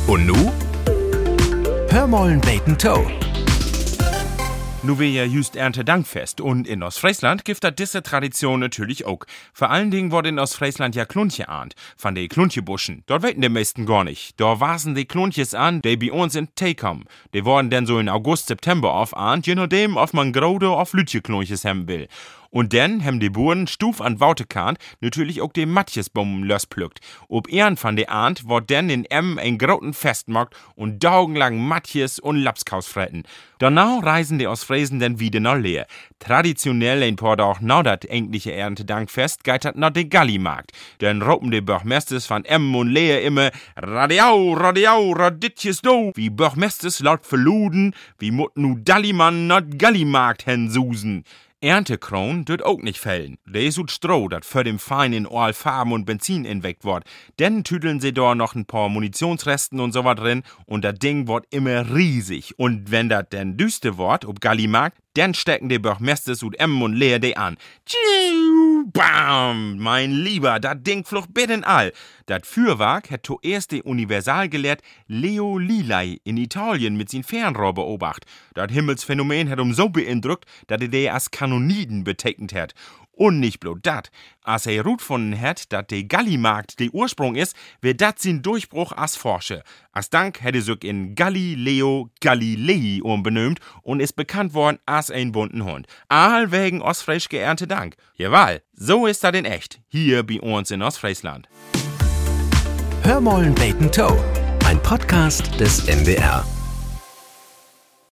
Und nu? Hör mollen beten Toe. Nu wär ja just Erntedankfest und in Ostfriesland gibt da diese Tradition natürlich auch. Vor allen Dingen wurde in Ostfriesland ja Kluntje ahnt, von de Kluntjebuschen. Dort weten die meisten gar nicht. Da wasen die Kluntjes an, die bei uns in Tee kommen. Die worden dann so in August, September aufahnt, je nachdem, ob man grode auf Lütje Kluntjes haben will. Und dann haben die Buren stuf an Wautekant natürlich auch den Matjesbaum lösplückt. Ob ehren von de Ahnt wird dann in ein groten Festmarkt und daugenlang Matjes und Lapskaus fretten. Danach reisen die Ostfriesen dann wieder nach Leer. Traditionell ein paar auch nach dat eigentliche Erntedankfest geht dat nach de Gallimarkt. Dann ropen die Bürgermeisters von und Leer immer Radiau, Radiau, Raditjes do. Wie Bürgermeisters laut verluden, wie mut nu Dallimann not Gallimarkt hen susen. Erntekron dürft auch nicht fällen. Das ist Stroh, dat für dem Fein in Oil Farben und Benzin inweckt wird. Dann tüdeln sie da noch ein paar Munitionsresten und so was drin und das Ding wird immer riesig. Und wenn das dann düster wird, ob Gallimarkt, dann stecken die Bürgermeisters und und Leer die an. Tschiu, bam, mein Lieber, das Ding flucht binnen all. Das Fürwerk hat zuerst der Universalgelehrt Leo Lilei in Italien mit sin Fernrohr beobachtet. Das Himmelsphänomen hat so beeindruckt, dass er als Kanoniden betecknet hat. Und nicht bloß dat. Als er Rut von hat, dat de Gallimarkt der Ursprung ist, wird dat sin Durchbruch als Forscher. Als Dank hätte sich in Galileo Galilei umbenannt und ist bekannt worden als ein bunten Hund. All wegen Ostfriesisch geernte Dank. Jawohl, so ist dat in echt. Hier bei uns in Ostfriesland. Hör mollen beten Toe. Ein Podcast des NDR.